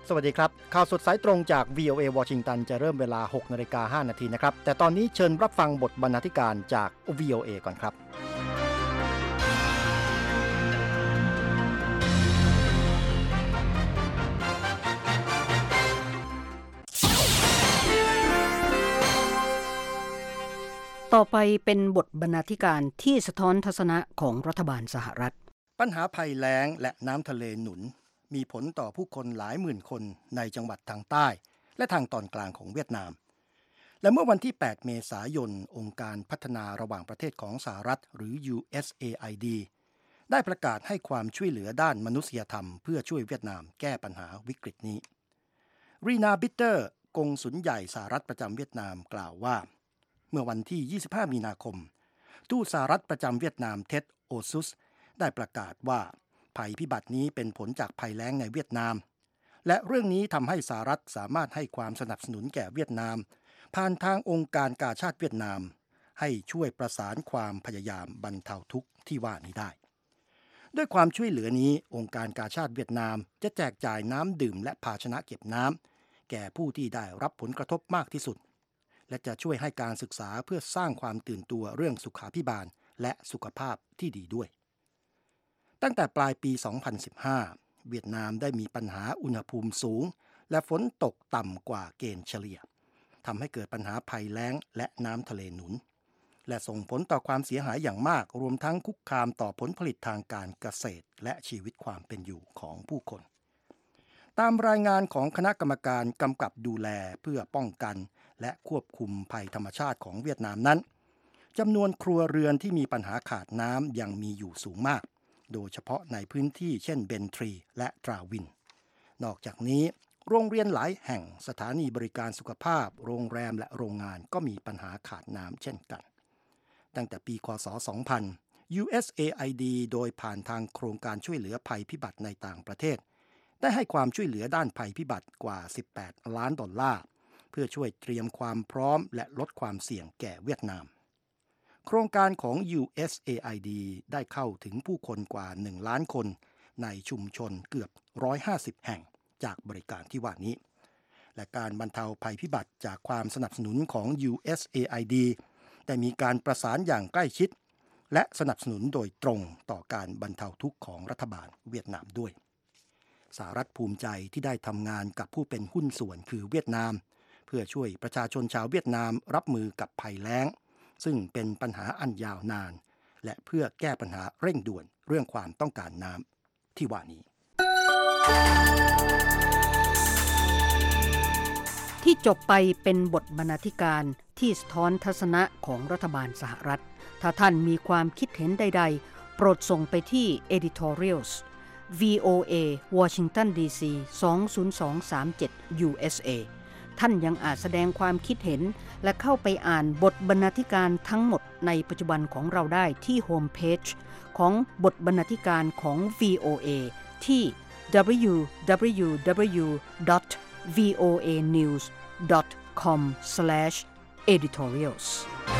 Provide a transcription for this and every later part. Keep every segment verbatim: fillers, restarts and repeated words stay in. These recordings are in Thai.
สวัสดีครับข่าวสดสายตรงจาก วี โอ เอ วอชิงตันจะเริ่มเวลา หกนาฬิกาห้านาทีนะครับแต่ตอนนี้เชิญรับฟังบทบรรณาธิการจาก วี โอ เอ ก่อนครับต่อไปเป็นบทบรรณาธิการที่สะท้อนทัศนะของรัฐบาลสหรัฐปัญหาภัยแล้งและน้ำทะเลหนุนมีผลต่อผู้คนหลายหมื่นคนในจังหวัดทางใต้และทางตอนกลางของเวียดนามและเมื่อวันที่แปดเมษายนองค์การพัฒนาระหว่างประเทศของสหรัฐหรือ ยู เอส เอ ไอ ดี ได้ประกาศให้ความช่วยเหลือด้านมนุษยธรรมเพื่อช่วยเวียดนามแก้ปัญหาวิกฤตนี้รีนาบิตเตอร์กงสุลใหญ่สหรัฐประจำเวียดนามกล่าวว่าเมื่อวันที่ยี่สิบห้ามีนาคมทูตสหรัฐประจำเวียดนามเท็ดโอซุสได้ประกาศว่าภัยพิบัตินี้เป็นผลจากภัยแล้งในเวียดนามและเรื่องนี้ทำให้สหรัฐสามารถให้ความสนับสนุนแก่เวียดนามผ่านทางองค์การกาชาดเวียดนามให้ช่วยประสานความพยายามบรรเทาทุกข์ที่ว่านี้ได้ด้วยความช่วยเหลือนี้องค์การกาชาดเวียดนามจะแจกจ่ายน้ำดื่มและภาชนะเก็บน้ำแก่ผู้ที่ได้รับผลกระทบมากที่สุดและจะช่วยให้การศึกษาเพื่อสร้างความตื่นตัวเรื่องสุขาภิบาลและสุขภาพที่ดีด้วยตั้งแต่ปลายปี สองพันสิบห้า เวียดนามได้มีปัญหาอุณหภูมิสูงและฝนตกต่ำกว่าเกณฑ์เฉลี่ยทำให้เกิดปัญหาภัยแล้งและน้ำทะเลหนุนและส่งผลต่อความเสียหายอย่างมากรวมทั้งคุกคามต่อผลผลิตทางการเกษตรและชีวิตความเป็นอยู่ของผู้คนตามรายงานของคณะกรรมการกำกับดูแลเพื่อป้องกันและควบคุมภัยธรรมชาติของเวียดนามนั้นจำนวนครัวเรือนที่มีปัญหาขาดน้ำยังมีอยู่สูงมากโดยเฉพาะในพื้นที่เช่นเบนทรีและตราวินนอกจากนี้โรงเรียนหลายแห่งสถานีบริการสุขภาพโรงแรมและโรงงานก็มีปัญหาขาดน้ำเช่นกันตั้งแต่ปีค.ศ. สองพัน ยู เอส เอ ไอ ดี โดยผ่านทางโครงการช่วยเหลือภัยพิบัติในต่างประเทศได้ให้ความช่วยเหลือด้านภัยพิบัติกว่าสิบแปดล้านดอลลาร์เพื่อช่วยเตรียมความพร้อมและลดความเสี่ยงแก่เวียดนามโครงการของ ยู เอส เอ ไอ ดี ได้เข้าถึงผู้คนกว่าหนึ่งล้านคนในชุมชนเกือบหนึ่งร้อยห้าสิบแห่งจากบริการที่ว่านี้และการบรรเทาภัยพิบัติจากความสนับสนุนของ ยู เอส เอ ไอ ดี ได้มีการประสานอย่างใกล้ชิดและสนับสนุนโดยตรงต่อการบรรเทาทุกข์ของรัฐบาลเวียดนามด้วยสหรัฐภูมิใจที่ได้ทำงานกับผู้เป็นหุ้นส่วนคือเวียดนามเพื่อช่วยประชาชนชาวเวียดนามรับมือกับภัยแล้งซึ่งเป็นปัญหาอันยาวนานและเพื่อแก้ปัญหาเร่งด่วนเรื่องความต้องการน้ำที่ว่านี้ที่จบไปเป็นบทบรรณาธิการที่สะท้อนทัศนะของรัฐบาลสหรัฐถ้าท่านมีความคิดเห็นใดๆโปรดส่งไปที่ editorials วี โอ เอ Washington ดี ซี สอง ศูนย์ สอง สาม เจ็ด ยู เอส เอ ท่านยังอาจแสดงความคิดเห็นและเข้าไปอ่านบทบรรณาธิการทั้งหมดในปัจจุบันของเราได้ที่โฮมเพจของบทบรรณาธิการของ วี โอ เอ ที่ ดับเบิลยู ดับเบิลยู ดับเบิลยู ดอท วี โอ เอ นิวส์ ดอท คอม สแลช เอดิทอเรียลส์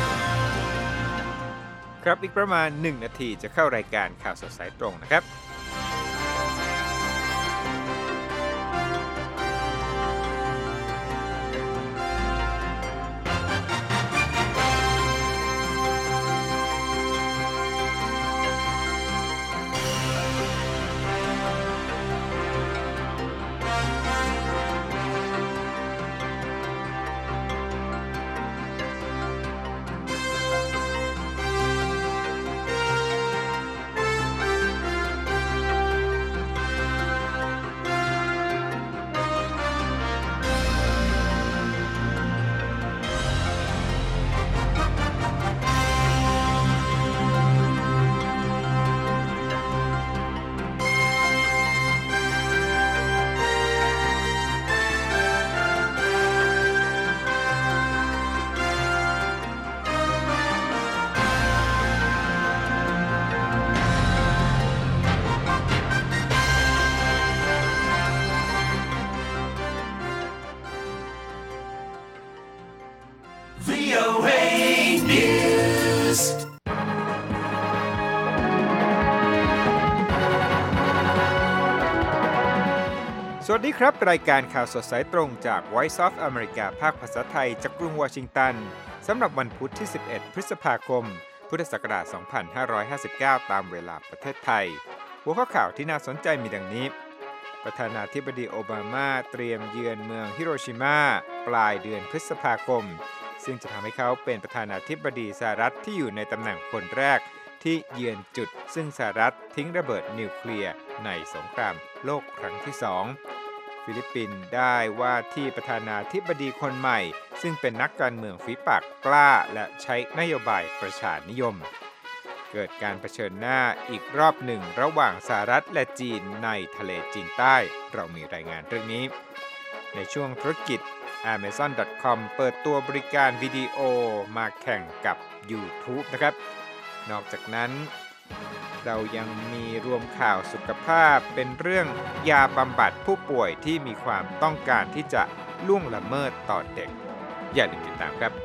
ครับอีกประมาณหนึ่งนาทีจะเข้ารายการข่าวสดสายตรงนะครับสวัสดีครับรายการข่าวสดสายตรงจาก Voice of America ภาคภาษาไทยจากกรุงวอชิงตันสำหรับวันพุธที่สิบเอ็ดพฤษภาคมพุทธศักราชสองพันห้าร้อยห้าสิบเก้าตามเวลาประเทศไทยหัวข้อข่าวที่น่าสนใจมีดังนี้ประธานาธิบดีโอบามาเตรียมเยือนเมืองฮิโรชิมาปลายเดือนพฤษภาคมซึ่งจะทำให้เขาเป็นประธานาธิบดีสหรัฐที่อยู่ในตำแหน่งคนแรกที่เยือนจุดซึ่งสหรัฐทิ้งระเบิดนิวเคลียร์ในสงครามโลกครั้งที่สองฟิลิปปินส์ได้ว่าที่ประธานาธิบดีคนใหม่ซึ่งเป็นนักการเมืองฝีปากกล้าและใช้นโยบายประชานิยมเกิดการเผชิญหน้าอีกรอบหนึ่งระหว่างสหรัฐและจีนในทะเลจีนใต้เรามีรายงานเรื่องนี้ในช่วงธุรกิจ Amazon ดอท คอม เปิดตัวบริการวิดีโอมาแข่งกับ YouTube นะครับนอกจากนั้นเรายังมีรวมข่าวสุขภาพเป็นเรื่องยาบำบัดผู้ป่วยที่มีความต้องการที่จะล่วงละเมิดต่อเด็กอย่าลืมติดตามครับ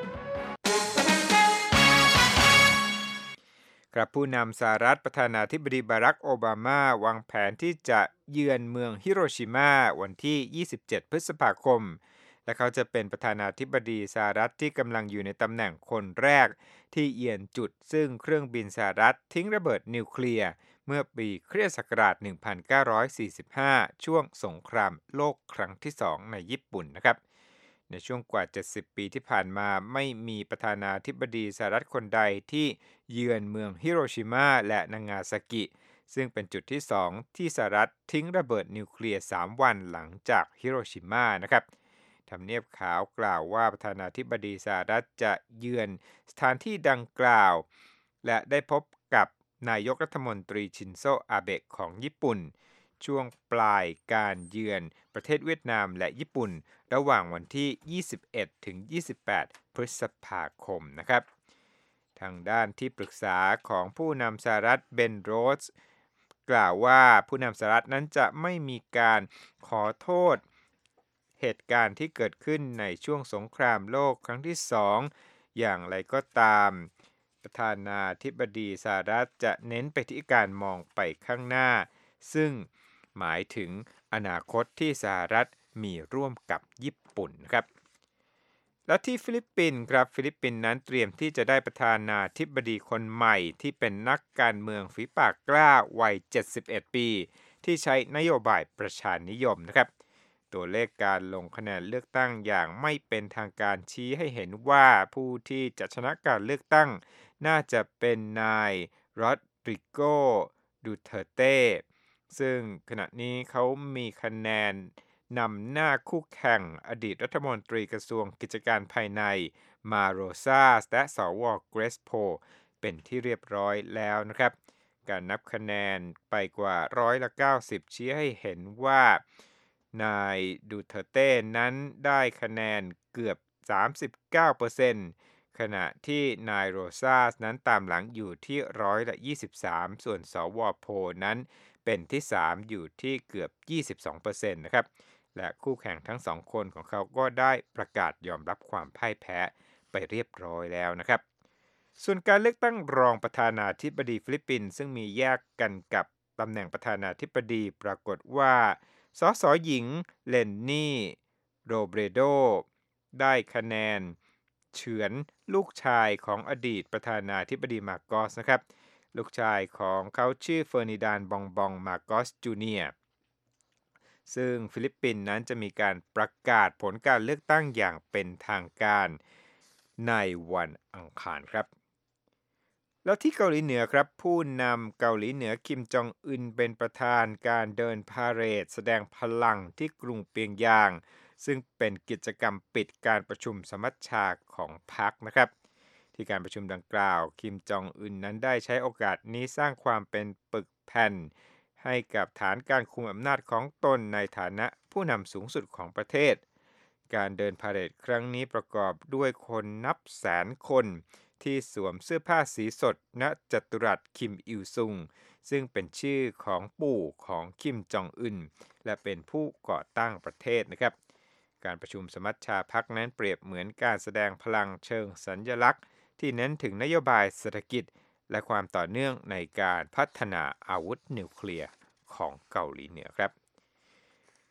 ครับผู้นำสหรัฐประธานาธิบดีบารักโอบามาวางแผนที่จะเยือนเมืองฮิโรชิมาวันที่ยี่สิบเจ็ดพฤษภาคมและเขาจะเป็นประธานาธิบดีสหรัฐที่กำลังอยู่ในตำแหน่งคนแรกที่เยือนจุดซึ่งเครื่องบินสหรัฐทิ้งระเบิดนิวเคลียร์เมื่อปีคริสต์ศักราชหนึ่งพันเก้าร้อยสี่สิบห้าช่วงสงครามโลกครั้งที่สองในญี่ปุ่นนะครับในช่วงกว่าเจ็ดสิบปีที่ผ่านมาไม่มีประธานาธิบดีสหรัฐคนใดที่เยือนเมืองฮิโรชิมาและนางาซากิซึ่งเป็นจุดที่สองที่สหรัฐทิ้งระเบิดนิวเคลียร์สามวันหลังจากฮิโรชิมานะครับทำเนียบขาวกล่าวว่าประธานาธิบดีสหรัฐจะเยือนสถานที่ดังกล่าวและได้พบกับนายกรัฐมนตรีชินโซอาเบะของญี่ปุ่นช่วงปลายการเยือนประเทศเวียดนามและญี่ปุ่นระหว่างวันที่ยี่สิบเอ็ดถึงยี่สิบแปดพฤษภาคมนะครับทางด้านที่ปรึกษาของผู้นำสหรัฐเบนโรสกล่าวว่าผู้นำสหรัฐนั้นจะไม่มีการขอโทษเหตุการณ์ที่เกิดขึ้นในช่วงสงครามโลกครั้งที่สองอย่างไรก็ตามประธานาธิบดีสหรัฐจะเน้นไปที่การมองไปข้างหน้าซึ่งหมายถึงอนาคตที่สหรัฐมีร่วมกับญี่ปุ่นครับและที่ฟิลิปปินส์ครับฟิลิปปินส์นั้นเตรียมที่จะได้ประธานาธิบดีคนใหม่ที่เป็นนักการเมืองฝีปากกล้าวัยเจ็ดสิบเอ็ดปีที่ใช้นโยบายประชานิยมนะครับตัวเลขการลงคะแนนเลือกตั้งอย่างไม่เป็นทางการชี้ให้เห็นว่าผู้ที่จะชนะการเลือกตั้งน่าจะเป็นนายโรดริโก ดูเทเต้ซึ่งขณะนี้เขามีคะแนนนำหน้าคู่แข่งอดีตรัฐมนตรีกระทรวงกิจการภายในมาโรซาและสวเกรสโพเป็นที่เรียบร้อยแล้วนะครับการนับคะแนนไปกว่าร้อยละเก้าสิบชี้ให้เห็นว่านายดูเทเต้นั้นได้คะแนนเกือบ สามสิบเก้าเปอร์เซ็นต์ ขณะที่นายโรซาสนั้นตามหลังอยู่ที่ร้อยละยี่สิบสามส่วนสวโพนั้นเป็นที่สามอยู่ที่เกือบ ยี่สิบสองเปอร์เซ็นต์ นะครับและคู่แข่งทั้งสองคนของเขาก็ได้ประกาศยอมรับความพ่ายแพ้ไปเรียบร้อยแล้วนะครับส่วนการเลือกตั้งรองประธานาธิบดีฟิลิปปินส์ซึ่งมีแยกกันกับตำแหน่งประธานาธิบดีปรากฏว่าสสหญิงเลนนี่โรเบรโดได้คะแนนเฉือนลูกชายของอดีตประธานาธิบดีมาโกสนะครับลูกชายของเขาชื่อเฟอร์นิดานบองบองมาโกสจูเนียร์ซึ่งฟิลิปปินส์นั้นจะมีการประกาศผลการเลือกตั้งอย่างเป็นทางการในวันอังคารครับแล้วที่เกาหลีเหนือครับผู้นำเกาหลีเหนือคิมจองอึนเป็นประธานการเดินพาเหรดแสดงพลังที่กรุงเปียงยางซึ่งเป็นกิจกรรมปิดการประชุมสมัชชาของพรรคนะครับที่การประชุมดังกล่าวคิมจองอึนนั้นได้ใช้โอกาสนี้สร้างความเป็นปึกแผ่นให้กับฐานการคุมอำนาจของตนในฐานะผู้นำสูงสุดของประเทศการเดินพาเหรดครั้งนี้ประกอบด้วยคนนับแสนคนที่สวมเสื้อผ้าสีสดณจัตุรัสคิมอิลซุงซึ่งเป็นชื่อของปู่ของคิมจองอึนและเป็นผู้ก่อตั้งประเทศนะครับการประชุมสมัชชาพรรคนั้นเปรียบเหมือนการแสดงพลังเชิงสัญลักษณ์ที่เน้นถึงนโยบายเศรษฐกิจและความต่อเนื่องในการพัฒนาอาวุธนิวเคลียร์ของเกาหลีเหนือครับ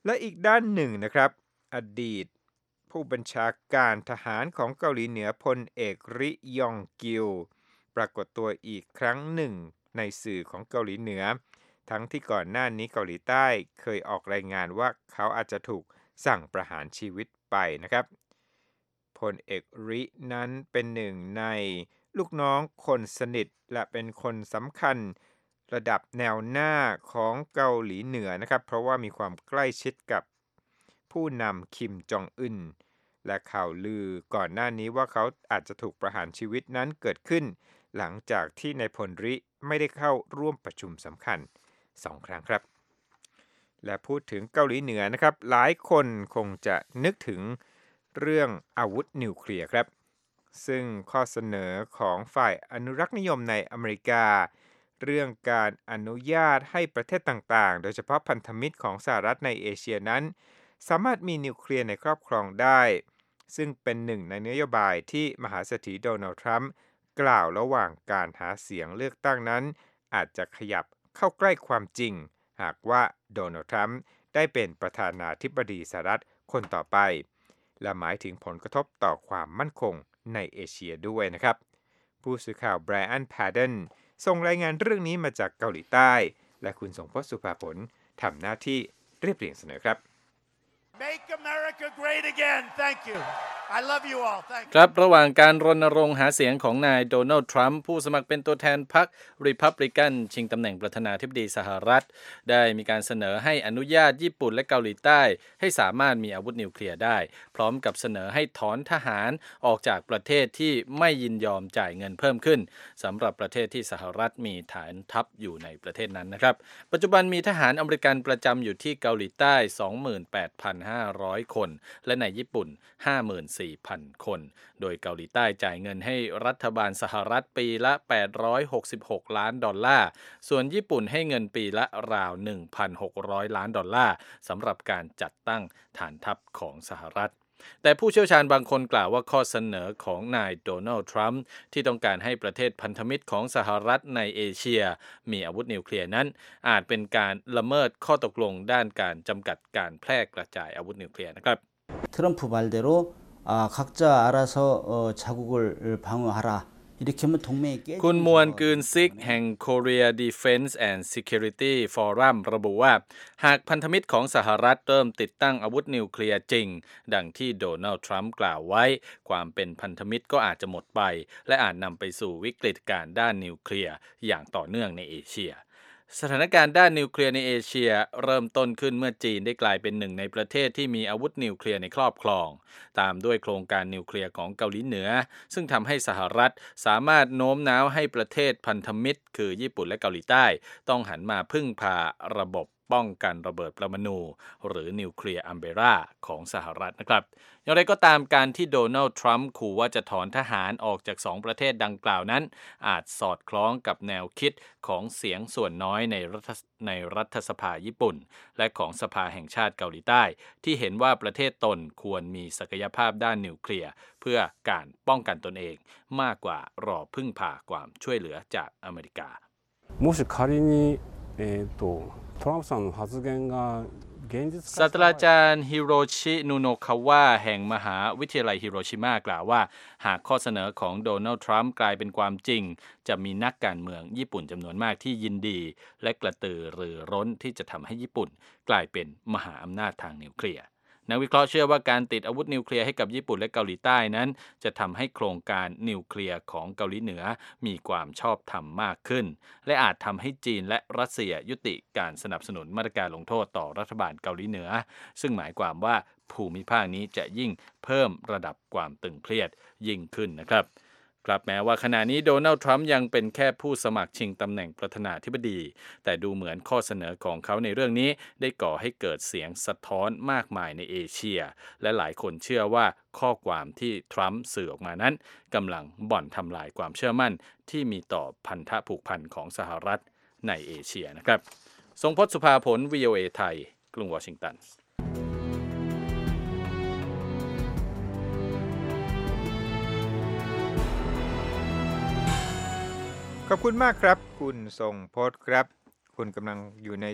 และอีกด้านหนึ่งนะครับอดีตผู้บัญชาการทหารของเกาหลีเหนือพลเอกริยองกิลปรากฏตัวอีกครั้งหนึ่งในสื่อของเกาหลีเหนือทั้งที่ก่อนหน้านี้เกาหลีใต้เคยออกรายงานว่าเขาอาจจะถูกสั่งประหารชีวิตไปนะครับพลเอกรินั้นเป็นหนึ่งในลูกน้องคนสนิทและเป็นคนสำคัญระดับแนวหน้าของเกาหลีเหนือนะครับเพราะว่ามีความใกล้ชิดกับผู้นำคิมจองอึนและข่าวลือก่อนหน้านี้ว่าเขาอาจจะถูกประหารชีวิตนั้นเกิดขึ้นหลังจากที่นายพลริไม่ได้เข้าร่วมประชุมสำคัญสองครั้งครับและพูดถึงเกาหลีเหนือนะครับหลายคนคงจะนึกถึงเรื่องอาวุธนิวเคลียร์ครับซึ่งข้อเสนอของฝ่ายอนุรักษ์นิยมในอเมริกาเรื่องการอนุญาตให้ประเทศต่างๆโดยเฉพาะพันธมิตรของสหรัฐในเอเชียนั้นสามารถมีนิวเคลียร์ในครอบครองได้ซึ่งเป็นหนึ่งในนโยบายที่มหาเศรษฐีโดนัลด์ทรัมป์กล่าวระหว่างการหาเสียงเลือกตั้งนั้นอาจจะขยับเข้าใกล้ความจริงหากว่าโดนัลด์ทรัมป์ได้เป็นประธานาธิบดีสหรัฐคนต่อไปและหมายถึงผลกระทบต่อความมั่นคงในเอเชียด้วยนะครับผู้สื่อข่าวไบรอัน แพดเดนส่งรายงานเรื่องนี้มาจากเกาหลีใต้และคุณสงพจน์ สุภาผลทำหน้าที่เรียบเรียงเสนอครับ Make America great again. Thank you. I love you all. Thank you. ครับระหว่างการรณรงค์หาเสียงของนายโดนัลด์ทรัมป์ผู้สมัครเป็นตัวแทนพรรครีพับลิกันชิงตำแหน่งประธานาธิบดีสหรัฐได้มีการเสนอให้อนุญาตญี่ปุ่นและเกาหลีใต้ให้สามารถมีอาวุธนิวเคลียร์ได้พร้อมกับเสนอให้ถอนทหารออกจากประเทศที่ไม่ยินยอมจ่ายเงินเพิ่มขึ้นสำหรับประเทศที่สหรัฐมีฐานทัพอยู่ในประเทศนั้นนะครับปัจจุบันมีทหารอเมริกันประจำอยู่ที่เกาหลีใต้ สองหมื่นแปดพันห้าร้อย คนและในญี่ปุ่น ห้าหมื่นสี่พัน คนโดยเกาหลีใต้จ่ายเงินให้รัฐบาลสหรัฐปีละแปดร้อยหกสิบหกล้านดอลลาร์ส่วนญี่ปุ่นให้เงินปีละราว หนึ่งพันหกร้อย ล้านดอลลาร์สำหรับการจัดตั้งฐานทัพของสหรัฐแต่ผู้เชี่ยวชาญบางคนกล่าวว่าข้อเสนอของนายโดนัลด์ทรัมป์ที่ต้องการให้ประเทศพันธมิตรของสหรัฐในเอเชียมีอาวุธนิวเคลียร์นั้นอาจเป็นการละเมิดข้อตกลงด้านการจำกัดการแพร่กระจายอาวุธนิวเคลียร์นะครับ 트럼프 말대로 아, 각자 알아서 어, 자국을 방어하라. 이렇게 하면 동맹이 깨지는 คุณมวนกืนซิกแห่ง Korea Defense and Security Forum ระบุว่าหากพันธมิตรของสหรัฐเริ่มติดตั้งอาวุธนิวเคลียร์จริงดังที่โดนัลด์ทรัมป์กล่าวไว้ความเป็นพันธมิตรก็อาจจะหมดไปและอาจนำไปสู่วิกฤตการณ์ด้านนิวเคลียร์อย่างต่อเนื่องในเอเชียสถานการณ์ด้านนิวเคลียร์ในเอเชียเริ่มต้นขึ้นเมื่อจีนได้กลายเป็นหนึ่งในประเทศที่มีอาวุธนิวเคลียร์ในครอบครองตามด้วยโครงการนิวเคลียร์ของเกาหลีเหนือซึ่งทำให้สหรัฐสามารถโน้มน้าวให้ประเทศพันธมิตรคือญี่ปุ่นและเกาหลีใต้ต้องหันมาพึ่งพาระบบป้องกันระเบิดปรมาณูหรือนิวเคลียร์อัมเบร่าของสหรัฐนะครับอย่างไรก็ตามการที่โดนัลด์ทรัมป์ขู่ว่าจะถอนทหารออกจากสองประเทศดังกล่าวนั้นอาจสอดคล้องกับแนวคิดของเสียงส่วนน้อยในรัฐในรัฐสภาญี่ปุ่นและของสภาแห่งชาติเกาหลีใต้ที่เห็นว่าประเทศตนควรมีศักยภาพด้านนิวเคลียร์เพื่อการป้องกันตนเองมากกว่ารอพึ่งพาความช่วยเหลือจากอเมริกาもし仮にえーとトランプさんの発言がศาสตราจารย์ฮิโรชินูโนคาวะแห่งมหาวิทยาลัยฮิโรชิมากล่าวว่าหากข้อเสนอของโดนัลด์ทรัมป์กลายเป็นความจริงจะมีนักการเมืองญี่ปุ่นจำนวนมากที่ยินดีและกระตือรือร้นที่จะทำให้ญี่ปุ่นกลายเป็นมหาอำนาจทางนิวเคลียร์นักวิเคราะห์เชื่อว่าการติดอาวุธนิวเคลียร์ให้กับญี่ปุ่นและเกาหลีใต้นั้นจะทำให้โครงการนิวเคลียร์ของเกาหลีเหนือมีความชอบธรรมมากขึ้นและอาจทำให้จีนและรัสเซียยุติการสนับสนุนมาตรการลงโทษต่อรัฐบาลเกาหลีเหนือซึ่งหมายความว่าภูมิภาคนี้จะยิ่งเพิ่มระดับความตึงเครียดยิ่งขึ้นนะครับครับแม้ว่าขณะนี้โดนัลด์ทรัมป์ยังเป็นแค่ผู้สมัครชิงตำแหน่งประธานาธิบดีแต่ดูเหมือนข้อเสนอของเขาในเรื่องนี้ได้ก่อให้เกิดเสียงสะท้อนมากมายในเอเชียและหลายคนเชื่อว่าข้อความที่ทรัมป์สื่อออกมานั้นกำลังบ่อนทำลายความเชื่อมั่นที่มีต่อพันธะผูกพันของสหรัฐในเอเชียนะครับทรงพจน์ สุภาผล วี โอ เอ ไทยกรุงวอชิงตันขอบคุณมากครับคุณทรงพจน์ครับคุณกำลังอยู่ใน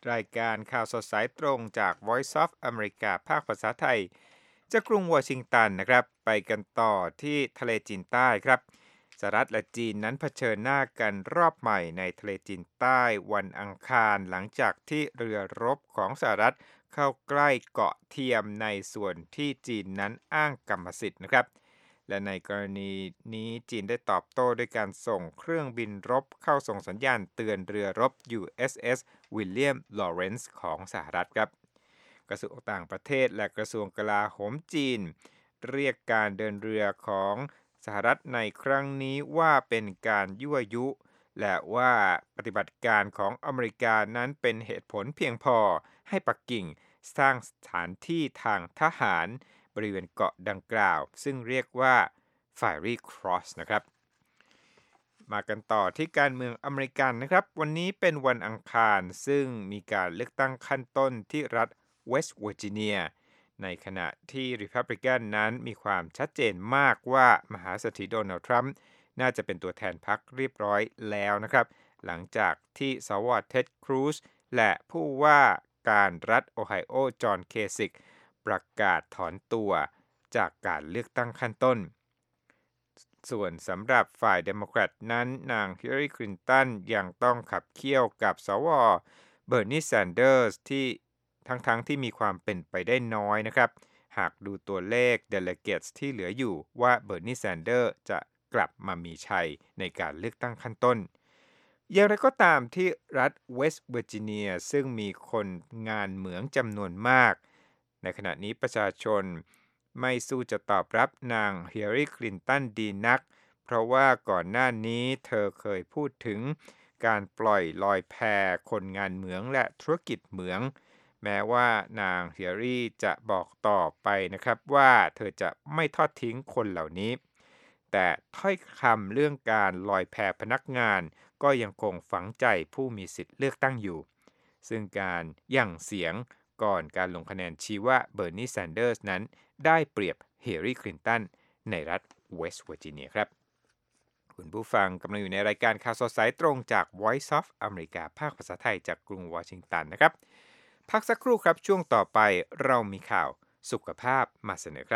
รายการข่าวสดสายตรงจาก Voice of America ภาคภาษาไทยจากกรุงวอชิงตันนะครับไปกันต่อที่ทะเลจีนใต้ครับสหรัฐและจีนนั้นเผชิญหน้ากันรอบใหม่ในทะเลจีนใต้วันอังคารหลังจากที่เรือรบของสหรัฐเข้าใกล้เกาะเทียมในส่วนที่จีนนั้นอ้างกรรมสิทธิ์นะครับและในกรณีนี้จีนได้ตอบโต้ด้วยการส่งเครื่องบินรบเข้าส่งสัญญาณเตือนเรือรบ ยู เอส เอส William Lawrence ของสหรัฐครับกระทรวงต่างประเทศและกระทรวงกลาโหมจีนเรียกการเดินเรือของสหรัฐในครั้งนี้ว่าเป็นการยั่วยุและว่าปฏิบัติการของอเมริกานั้นเป็นเหตุผลเพียงพอให้ปักกิ่งสร้างสถานที่ทางทหารบริเวณเกาะดังกล่าวซึ่งเรียกว่า Fiery Cross นะครับมากันต่อที่การเมืองอเมริกันนะครับวันนี้เป็นวันอังคารซึ่งมีการเลือกตั้งขั้นต้นที่รัฐเวสต์เวอร์จิเนียในขณะที่ Republican นั้นมีความชัดเจนมากว่ามหาเศรษฐีโดนัลด์ทรัมป์น่าจะเป็นตัวแทนพรรคเรียบร้อยแล้วนะครับหลังจากที่สวเท็ดครูซและผู้ว่าการรัฐโอไฮโอจอห์นเคซิกประกาศถอนตัวจากการเลือกตั้งขั้นต้นส่วนสำหรับฝ่ายเดโมแครตนั้นนางฮิลลารีคลินตันยังต้องขับเคี่ยวกับสวเบอร์นีแซนเดอร์สที่ทั้งๆ ท, ที่มีความเป็นไปได้น้อยนะครับหากดูตัวเลข delegates ที่เหลืออยู่ว่าเบอร์นีแซนเดอร์จะกลับมามีชัยในการเลือกตั้งขั้นต้นอย่างไรก็ตามที่รัฐเวสต์เวอร์จิเนียซึ่งมีคนงานเหมืองจำนวนมากในขณะนี้ประชาชนไม่สู้จะตอบรับนางฮิลลารีคลินตันดีนักเพราะว่าก่อนหน้านี้เธอเคยพูดถึงการปล่อยลอยแพคนงานเหมืองและธุรกิจเหมืองแม้ว่านางฮิลลารีจะบอกต่อไปนะครับว่าเธอจะไม่ทอดทิ้งคนเหล่านี้แต่ถ้อยคำเรื่องการลอยแพพนักงานก็ยังคงฝังใจผู้มีสิทธิ์เลือกตั้งอยู่ซึ่งการยั่งเสียงก่อนการลงคะแนนชี้ว่าเบอร์นีแซนเดอร์สนั้นได้เปรียบฮิลลารีคลินตันในรัฐเวสต์เวอร์จิเนียครับคุณผู้ฟังกำลังอยู่ในรายการข่าวสดสายตรงจาก Voice of America ภาคภาษาไทยจากกรุงวอชิงตันนะครับพักสักครู่ครับช่วงต่อไปเรามีข่าวสุขภาพมาเสนอครับ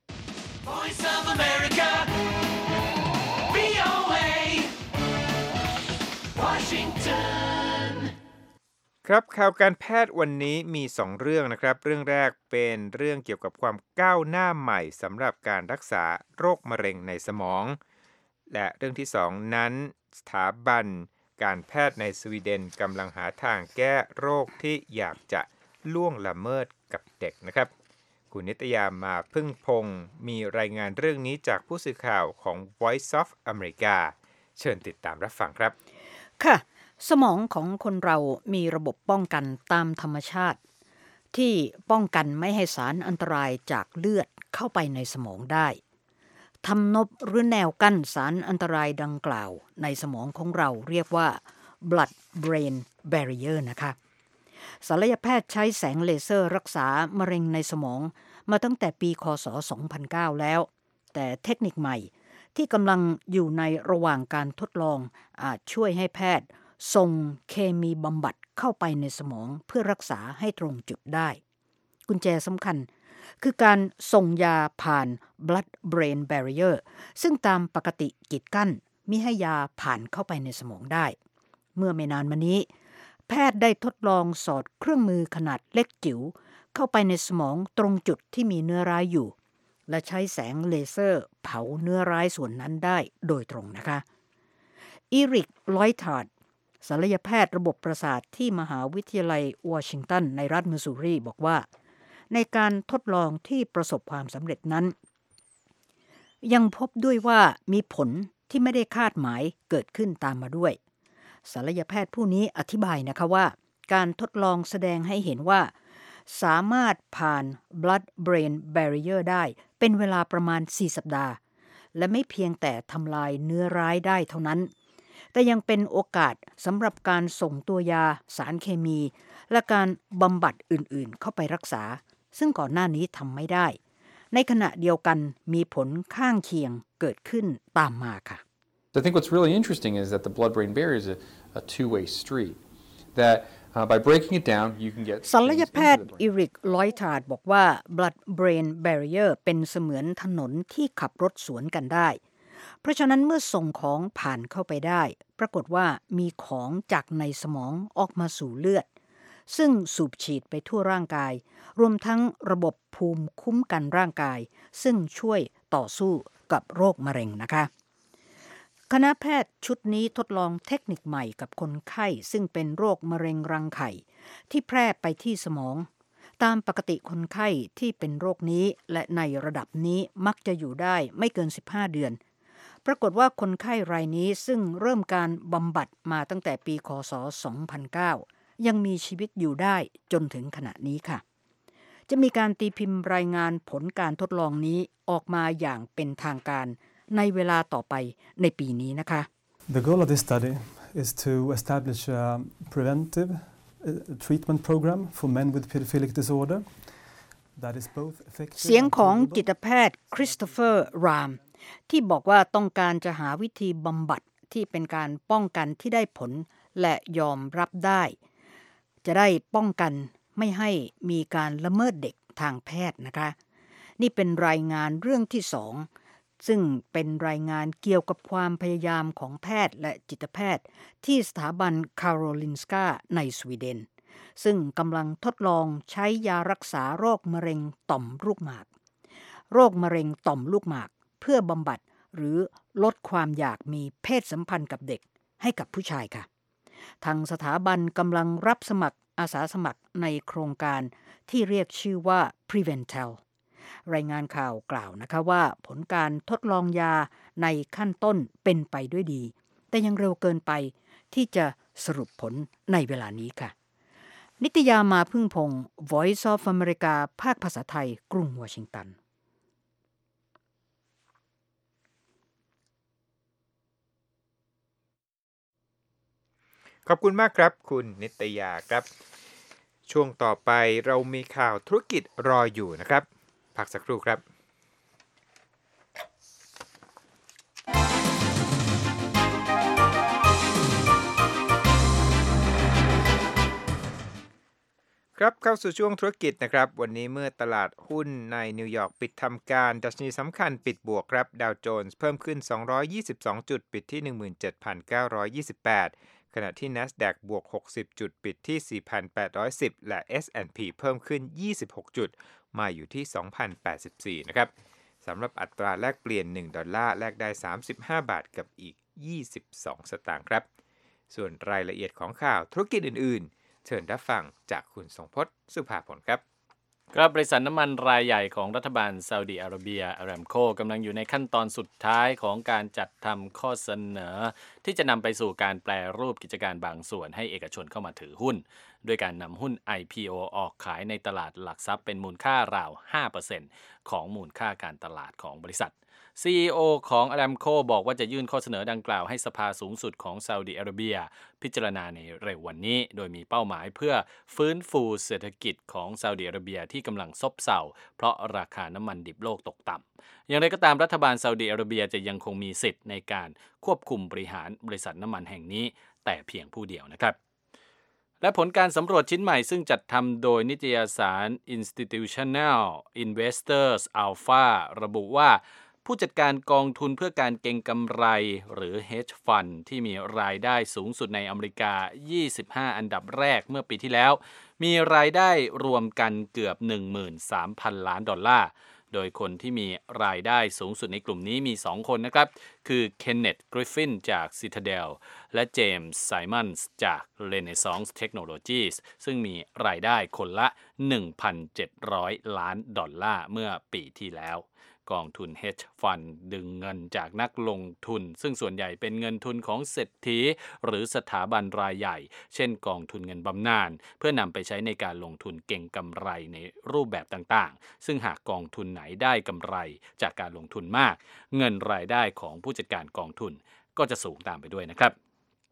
Voice of America วี โอ เอ Washington ครับข่าวการแพทย์วันนี้มีสองเรื่องนะครับเรื่องแรกเป็นเรื่องเกี่ยวกับความก้าวหน้าใหม่สำหรับการรักษาโรคมะเร็งในสมองและเรื่องที่สองนั้นสถาบันการแพทย์ในสวีเดนกำลังหาทางแก้โรคที่อยากจะล่วงละเมิดกับเด็กนะครับคุณนิตยามาพึ่งพงศ์มีรายงานเรื่องนี้จากผู้สื่อข่าวของ Voice of America เชิญติดตามรับฟังครับค่ะสมองของคนเรามีระบบป้องกันตามธรรมชาติที่ป้องกันไม่ให้สารอันตรายจากเลือดเข้าไปในสมองได้ทำนบหรือแนวกั้นสารอันตรายดังกล่าวในสมองของเราเรียกว่า blood brain barrier นะคะศัลยแพทย์ใช้แสงเลเซอร์รักษามะเร็งในสมองมาตั้งแต่ปีคศสองพันเก้าแล้วแต่เทคนิคใหม่ที่กำลังอยู่ในระหว่างการทดลองอาจช่วยให้แพทย์ส่งเคมีบำบัดเข้าไปในสมองเพื่อรักษาให้ตรงจุดได้กุญแจสำคัญคือการส่งยาผ่าน blood brain barrier ซึ่งตามปกติกีดกั้นมิให้ยาผ่านเข้าไปในสมองได้เมื่อไม่นานมานี้แพทย์ได้ทดลองสอดเครื่องมือขนาดเล็กจิ๋วเข้าไปในสมองตรงจุดที่มีเนื้อร้ายอยู่และใช้แสงเลเซอร์เผาเนื้อร้ายส่วนนั้นได้โดยตรงนะคะอีริก ลอยทาร์ดศัลยแพทย์ระบบประสาทที่มหาวิทยาลัยวอชิงตันในรัฐมิสซูรีบอกว่าในการทดลองที่ประสบความสำเร็จนั้นยังพบด้วยว่ามีผลที่ไม่ได้คาดหมายเกิดขึ้นตามมาด้วยศัลยแพทย์ผู้นี้อธิบายนะคะว่าการทดลองแสดงให้เห็นว่าสามารถผ่าน blood brain barrier ได้เป็นเวลาประมาณสี่สัปดาห์และไม่เพียงแต่ทำลายเนื้อร้ายได้เท่านั้นแต่ยังเป็นโอกาสสำหรับการส่งตัวยาสารเคมีและการบำบัดอื่นๆเข้าไปรักษาซึ่งก่อนหน้านี้ทำไม่ได้ในขณะเดียวกันมีผลข้างเคียงเกิดขึ้นตามมาค่ะ I think what's really interesting is that the blood-brain barrier is a, a two-way street. That Uh, by breaking it down, you can get ศัล things ย into แพทย์ the อิ brain. ริก ลอยทาร์ดบอกว่า blood brain barrier เป็นเสมือนถนนที่ขับรถสวนกันได้ เพราะฉะนั้นเมื่อส่งของผ่านเข้าไปได้ ปรากฏว่ามีของจากในสมองออกมาสู่เลือด ซึ่งสูบฉีดไปทั่วร่างกาย รวมทั้งระบบภูมิคุ้มกันร่างกาย ซึ่งช่วยต่อสู้กับโรคมะเร็งนะคะ คณะแพทย์ชุดนี้ทดลองเทคนิคใหม่กับคนไข้ซึ่งเป็นโรคมะเร็งรังไข่ที่แพร่ไปที่สมอง ตามปกติคนไข้ที่เป็นโรคนี้และในระดับนี้มักจะอยู่ได้ไม่เกินสิบห้าเดือน ปรากฏว่าคนไข้รายนี้ซึ่งเริ่มการบำบัดมาตั้งแต่ปีค.ศ. สองพันเก้า ยังมีชีวิตอยู่ได้จนถึงขณะนี้ค่ะ จะมีการตีพิมพ์รายงานผลการทดลองนี้ออกมาอย่างเป็นทางการในเวลาต่อไปในปีนี้นะคะ The goal of this study is to establish a preventive treatment program for men with pedophilic disorder that is both effective เสียงของจิตแพทย์คริสโตเฟอร์รามที่บอกว่าต้องการจะหาวิธีบำบัดที่เป็นการป้องกันที่ได้ผลและยอมรับได้จะได้ป้องกันไม่ให้มีการละเมิดเด็กทางแพทย์นะคะนี่เป็นรายงานเรื่องที่สองซึ่งเป็นรายงานเกี่ยวกับความพยายามของแพทย์และจิตแพทย์ที่สถาบันคาโรลินสกาในสวีเดนซึ่งกำลังทดลองใช้ยารักษาโรคมะเร็งต่อมลูกหมากโรคมะเร็งต่อมลูกหมากเพื่อบำบัดหรือลดความอยากมีเพศสัมพันธ์กับเด็กให้กับผู้ชายค่ะทางสถาบันกำลังรับสมัครอาสาสมัครในโครงการที่เรียกชื่อว่า Preventel รายงานข่าวกล่าวนะคะว่าผลการทดลองยาในขั้นต้นเป็นไปด้วยดีแต่ยังเร็วเกินไปที่จะสรุปผลในเวลานี้ค่ะนิตยามาพึ่งพงศ์ Voice of America ภาคภาษาไทยกรุงวอชิงตันขอบคุณมากครับคุณนิตยาครับช่วงต่อไปเรามีข่าวธุรกิจรออยู่นะครับพักสักครู่ครับครับเข้าสู่ช่วงธุรกิจนะครับวันนี้เมื่อตลาดหุ้นในนิวยอร์กปิดทำการดัชนีสำคัญปิดบวกครับดาวโจนส์เพิ่มขึ้นสองร้อยยี่สิบสองจุดปิดที่ หนึ่งหมื่นเจ็ดพันเก้าร้อยยี่สิบแปด ขณะที่ NASDAQ บวกหกสิบจุดปิดที่ สี่พันแปดร้อยสิบ และ เอส แอนด์ พี เพิ่มขึ้นยี่สิบหกจุดมาอยู่ที่ สองพันแปดสิบสี่ นะครับสำหรับอัตราแลกเปลี่ยนหนึ่งดอลลาร์แลกได้สามสิบห้าบาทกับอีกยี่สิบสองสตางค์ครับส่วนรายละเอียดของข่าวธุรกิจอื่นๆเชิญรับฟังจากคุณทรงพจน์สุภาผลครับครับบริษัทน้ำมันรายใหญ่ของรัฐบาลซาอุดิอาระเบียอารามโคกำลังอยู่ในขั้นตอนสุดท้ายของการจัดทำข้อเสนอที่จะนำไปสู่การแปรรูปกิจการบางส่วนให้เอกชนเข้ามาถือหุ้นด้วยการนำหุ้น ไอ พี โอ ออกขายในตลาดหลักทรัพย์เป็นมูลค่าราว ห้าเปอร์เซ็นต์ ของมูลค่าการตลาดของบริษัท ซี อี โอ ของอารามโคบอกว่าจะยื่นข้อเสนอดังกล่าวให้สภาสูงสุดของซาอุดิอาระเบียพิจารณาในเร็ววันนี้โดยมีเป้าหมายเพื่อฟื้นฟูเศรษฐกิจของซาอุดิอาระเบียที่กำลังซบเซาเพราะราคาน้ำมันดิบโลกตกต่ำอย่างไรก็ตามรัฐบาลซาอุดิอาระเบียจะยังคงมีสิทธิ์ในการควบคุมบริหารบริษัทน้ำมันแห่งนี้แต่เพียงผู้เดียวนะครับและผลการสำรวจชิ้นใหม่ซึ่งจัดทำโดยนิตยสาร Institutional Investors Alpha ระบุว่าผู้จัดการกองทุนเพื่อการเก็งกำไรหรือ Hedge Fund ที่มีรายได้สูงสุดในอเมริกายี่สิบห้าอันดับแรกเมื่อปีที่แล้วมีรายได้รวมกันเกือบ หนึ่งหมื่นสามพัน ล้านดอลลาร์โดยคนที่มีรายได้สูงสุดในกลุ่มนี้มีสองคนนะครับคือเคนเนธ กริฟฟินจาก Citadel และเจมส์ ไซมอนส์จาก Renaissance Technologies ซึ่งมีรายได้คนละ หนึ่งพันเจ็ดร้อย ล้านดอลลาร์เมื่อปีที่แล้วกองทุน Hedge Fund ดึงเงินจากนักลงทุนซึ่งส่วนใหญ่เป็นเงินทุนของเศรษฐีหรือสถาบันรายใหญ่เช่นกองทุนเงินบำนาญเพื่อนำไปใช้ในการลงทุนเก็งกำไรในรูปแบบต่างๆซึ่งหากกองทุนไหนได้กำไรจากการลงทุนมากเงินรายได้ของผู้จัดการกองทุนก็จะสูงตามไปด้วยนะครับ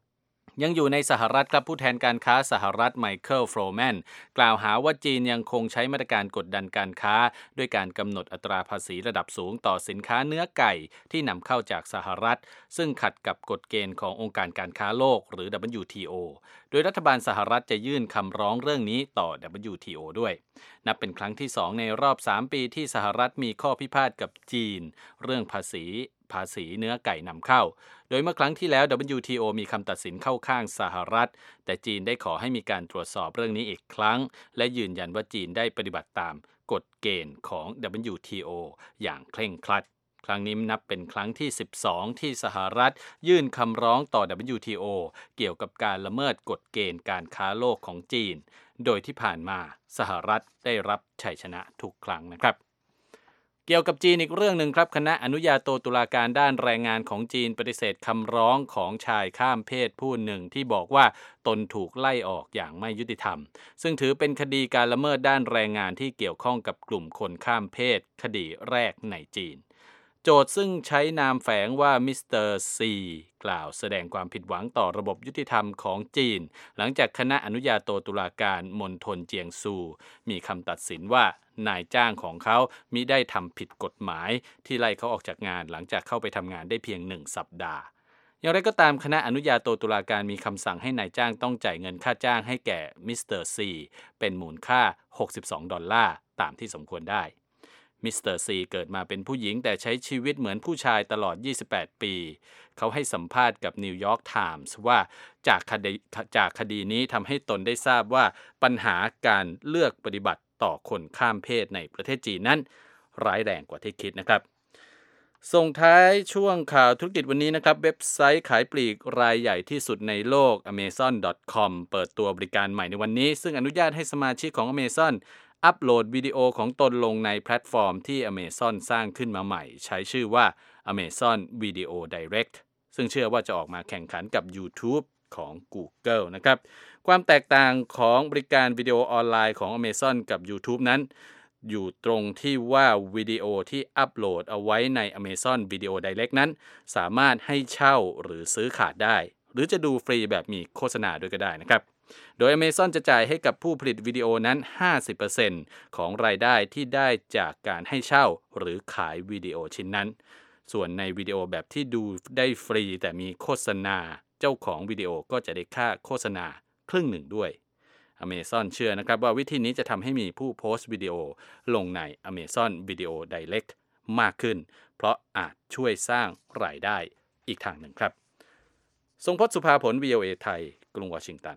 ยังอยู่ในสหรัฐครับผู้แทนการค้าสหรัฐไมเคิลโฟร์แมนกล่าวหาว่าจีนยังคงใช้มาตรการกดดันการค้าด้วยการกำหนดอัตราภาษีระดับสูงต่อสินค้าเนื้อไก่ที่นำเข้าจากสหรัฐซึ่งขัดกับกฎเกณฑ์ขององค์การการค้าโลกหรือ ดับเบิลยู ที โอ โดยรัฐบาลสหรัฐจะยื่นคำร้องเรื่องนี้ต่อ ดับเบิลยู ที โอ ด้วยนับเป็นครั้งที่สองในรอบสามปีที่สหรัฐมีข้อพิพาทกับจีนเรื่องภาษีภาษีเนื้อไก่นำเข้าโดยเมื่อครั้งที่แล้ว ดับเบิลยู ที โอ มีคำตัดสินเข้าข้างสหรัฐแต่จีนได้ขอให้มีการตรวจสอบเรื่องนี้อีกครั้งและยืนยันว่าจีนได้ปฏิบัติตามกฎเกณฑ์ของ ดับเบิลยู ที โอ อย่างเคร่งครัดครั้งนี้นับเป็นครั้งที่สิบสองที่สหรัฐยื่นคำร้องต่อ ดับเบิลยู ที โอ เกี่ยวกับการละเมิดกฎเกณฑ์การค้าโลกของจีนโดยที่ผ่านมาสหรัฐได้รับชัยชนะทุกครั้งนะครับเกี่ยวกับจีนอีกเรื่องหนึ่งครับคณะอนุญาโตตุลาการด้านแรงงานของจีนปฏิเสธคำร้องของชายข้ามเพศผู้หนึ่งที่บอกว่าตนถูกไล่ออกอย่างไม่ยุติธรรมซึ่งถือเป็นคดีการละเมิดด้านแรงงานที่เกี่ยวข้องกับกลุ่มคนข้ามเพศคดีแรกในจีนโจทก์ซึ่งใช้นามแฝงว่ามิสเตอร์ซีกล่าวแสดงความผิดหวังต่อระบบยุติธรรมของจีนหลังจากคณะอนุญาโตตุลาการมณฑลเจียงซูมีคำตัดสินว่านายจ้างของเขามิได้ทำผิดกฎหมายที่ไล่เขาออกจากงานหลังจากเข้าไปทำงานได้เพียงหนึ่งสัปดาห์อย่างไรก็ตามคณะอนุญาโตตุลาการมีคำสั่งให้นายจ้างต้องจ่ายเงินค่าจ้างให้แก่มิสเตอร์ซีเป็นมูลค่าหกสิบสองดอลลาร์ตามที่สมควรได้มิสเตอร์ซีเกิดมาเป็นผู้หญิงแต่ใช้ชีวิตเหมือนผู้ชายตลอดยี่สิบแปดปีเขาให้สัมภาษณ์กับนิวยอร์กไทมส์ว่าจากคดีจากคดีนี้ทำให้ตนได้ทราบว่าปัญหาการเลือกปฏิบัติต่อคนข้ามเพศในประเทศจีนนั้นร้ายแรงกว่าที่คิดนะครับส่งท้ายช่วงข่าวธุรกิจวันนี้นะครับเว็บไซต์ขายปลีกรายใหญ่ที่สุดในโลก อเมซอน ดอท คอม เปิดตัวบริการใหม่ในวันนี้ซึ่งอนุญาตให้สมาชิกของ Amazon อัปโหลดวิดีโอของตนลงในแพลตฟอร์มที่ Amazon สร้างขึ้นมาใหม่ใช้ชื่อว่า Amazon Video Direct ซึ่งเชื่อว่าจะออกมาแข่งขันกับ YouTube ของ Google นะครับความแตกต่างของบริการวิดีโอออนไลน์ของ Amazon กับ YouTube นั้นอยู่ตรงที่ว่าวิดีโอที่อัปโหลดเอาไว้ใน Amazon Video Direct นั้นสามารถให้เช่าหรือซื้อขาดได้หรือจะดูฟรีแบบมีโฆษณาด้วยก็ได้นะครับโดย Amazon จะจ่ายให้กับผู้ผลิตวิดีโอนั้น ห้าสิบเปอร์เซ็นต์ ของรายได้ที่ได้จากการให้เช่าหรือขายวิดีโอชิ้นนั้นส่วนในวิดีโอแบบที่ดูได้ฟรีแต่มีโฆษณาเจ้าของวิดีโอก็จะได้ค่าโฆษณาครึ่งหนึ่งด้วย Amazon เชื่อนะครับว่าวิธีนี้จะทำให้มีผู้โพสต์วิดีโอลงใน Amazon Video Direct มากขึ้นเพราะอาจช่วยสร้างรายได้อีกทางหนึ่งครับทรงพจน์สุภาผล วี โอ เอ ไทยกรุงวอชิงตัน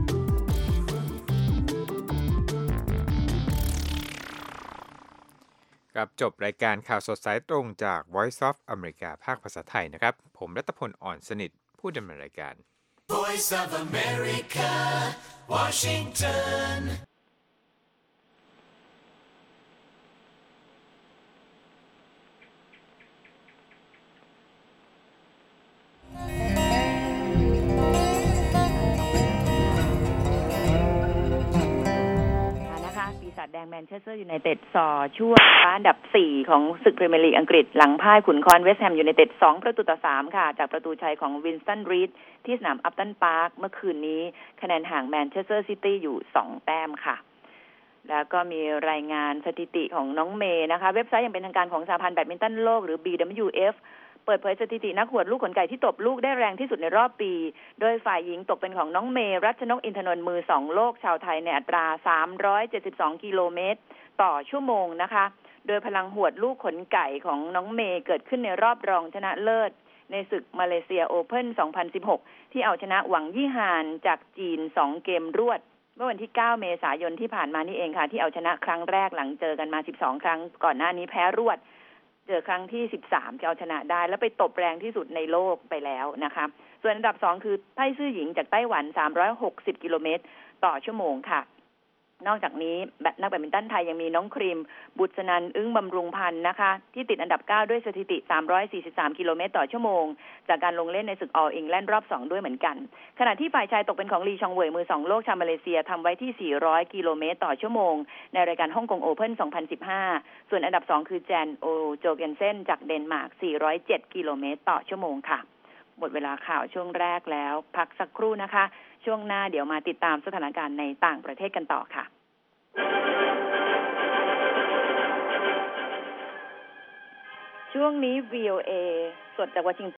กับจบรายการข่าวสดสายตรงจาก Voice of America ภาคภาษาไทยนะครับผมรัตพลอ่อนสนิทผู้ดำเนินรายการ Voice of America, Washington. แดงแมนเชสเตอร์ยูไนเต็ดส่อช่วงอันดับสี่ของศึกพรีเมียร์ลีกอังกฤษหลังพ่ายขุนคอนเวสต์แฮมยูไนเต็ดสองประตูต่อสามค่ะจากประตูชัยของวินสตันรีดที่สนามอัปตันพาร์คเมื่อคืนนี้คะแนนห่างแมนเชสเตอร์ซิตี้อยู่สองแต้มค่ะแล้วก็มีรายงานสถิติของน้องเมย์นะคะเว็บไซต์อย่างเป็นทางการของสหพันธ์แบดมินตันโลกหรือ บี ดับเบิลยู เอฟเปิดเผยสถิตินักหวดลูกขนไก่ที่ตบลูกได้แรงที่สุดในรอบปีโดยฝ่ายหญิงตกเป็นของน้องเมย์รัชนกอินทนนท์มือสองโลกชาวไทยในอัตราสามร้อยเจ็ดสิบสองกิโลเมตรต่อชั่วโมงนะคะโดยพลังหวดลูกขนไก่ของน้องเมย์เกิดขึ้นในรอบรองชนะเลิศในศึกมาเลเซียโอเพ่นสองพันสิบหกที่เอาชนะหวังยี่ฮานจากจีนสองเกมรวดเมื่อวันที่เก้าเมษายนที่ผ่านมานี่เองค่ะที่เอาชนะครั้งแรกหลังเจอกันมาสิบสองครั้งก่อนหน้านี้แพ้รวดเจอครั้งที่สิบสามจะเอาชนะได้แล้วไปตบแรงที่สุดในโลกไปแล้วนะคะส่วนอันดับสองคือไต้ซื่อหญิงจากไต้หวันสามร้อยหกสิบกิโลเมตรต่อชั่วโมงค่ะนอกจากนี้นักแบดมินตันไทยยังมีน้องครีมบุษนันท์อึ้งบำรุงพันธ์นะคะที่ติดอันดับเก้าด้วยสถิติสามร้อยสี่สิบสามกิโลเมตรต่อชั่วโมงจากการลงเล่นในศึก All England รอบสองด้วยเหมือนกันขณะที่ฝ่ายชายตกเป็นของลีชองเหวยมือสองโลกชาวมาเลเซียทำไว้ที่สี่ร้อยกิโลเมตรต่อชั่วโมงในรายการฮ่องกงโอเพ่นสองพันสิบห้าส่วนอันดับสองคือแจนโอโจเกนเซนจากเดนมาร์กสี่ร้อยเจ็ดกิโลเมตรต่อชั่วโมงค่ะหมดเวลาข่าวช่วงแรกแล้วพักสักครู่นะคะช่วงหน้าเดี๋ยวมาติดตามสถานการณ์ในต่างประเทศกันต่อค่ะช่วงนี้ วี โอ เอ สดจากวอชิงตัน